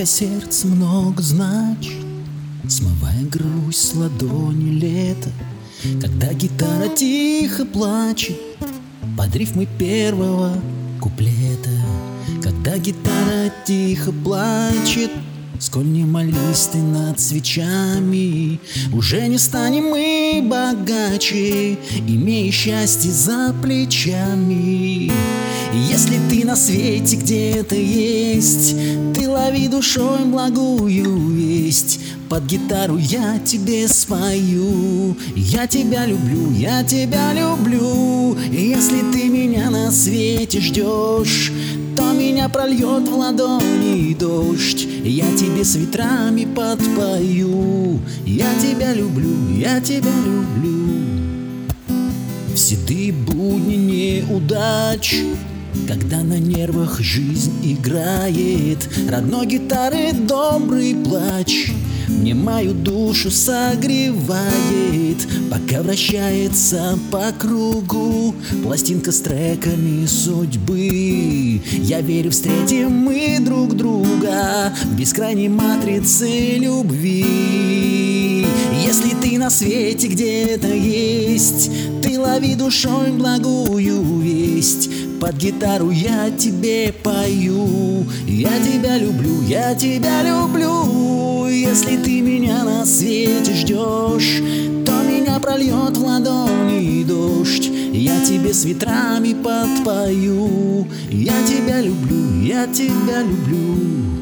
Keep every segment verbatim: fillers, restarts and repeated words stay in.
для сердца много значит, смывая грусть с ладони лета, когда гитара тихо плачет под рифмы первого куплета. Когда гитара тихо плачет, сколь не молись ты над свечами, уже не станем мы богаче, имея счастье за плечами. И если ты на свете где-то есть, ты лови душой благую весть. Под гитару я тебе спою, я тебя люблю, я тебя люблю. И если ты меня на свете ждешь, то меня прольет в ладони дождь. Я тебе с ветрами подпою, я тебя люблю, я тебя люблю. В седые будни неудач, когда на нервах жизнь играет, родной гитары добрый плач мне мою душу согревает, пока вращается по кругу пластинка с треками судьбы. Я верю, встретим мы друг друга в бескрайней матрице любви. Если ты на свете где-то есть, ты лови душой благую весть. Под гитару я тебе пою, я тебя люблю, я тебя люблю. Если ты меня на свете ждешь, то меня прольет в ладони дождь. Я тебе с ветрами подпою, я тебя люблю, я тебя люблю.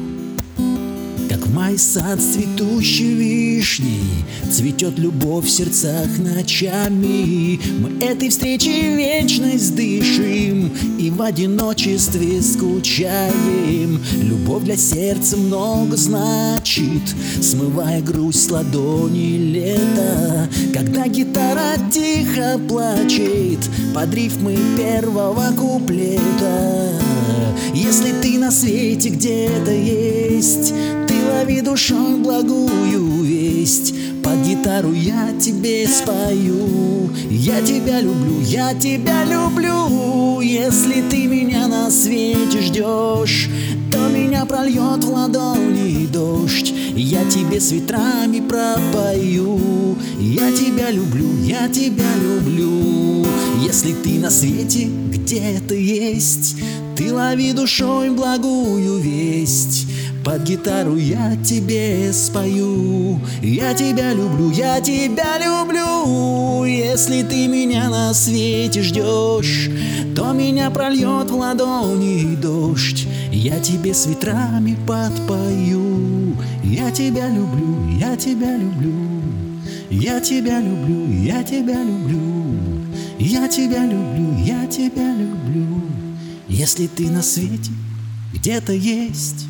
Как в мае сад с цветущей вишней цветет любовь в сердцах ночами. Мы этой встречи вечность дышим и в одиночестве скучаем. Любовь для сердца много значит, смывая грусть с ладони лета. Когда гитара тихо плачет под рифмы первого куплета. Если ты на свете где-то есть, ты лови душой благую весть. Под гитару я тебе спою, я тебя люблю, я тебя люблю. Если ты меня на свете ждешь, то меня прольет в ладони дождь. Я тебе с ветрами пропою, я тебя люблю, я тебя люблю. Если ты на свете где-то есть, ты лови душой благую весть. Под гитару я тебе спою, я тебя люблю, я тебя люблю. Если ты меня на свете ждешь, то меня прольет в ладони дождь. Я тебе с ветрами подпою, я тебя люблю, я тебя люблю. Я тебя люблю, я тебя люблю. Я тебя люблю, я тебя люблю. Если ты на свете где-то есть,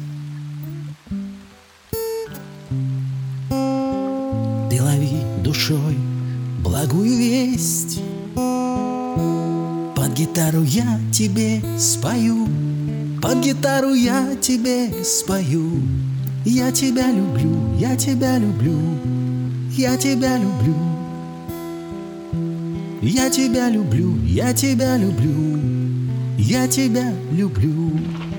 ты лови душой благую весть. Под гитару я тебе спою, под гитару я тебе спою. Я тебя люблю, я тебя люблю. Я тебя люблю. Я тебя люблю, я тебя люблю. Я тебя люблю.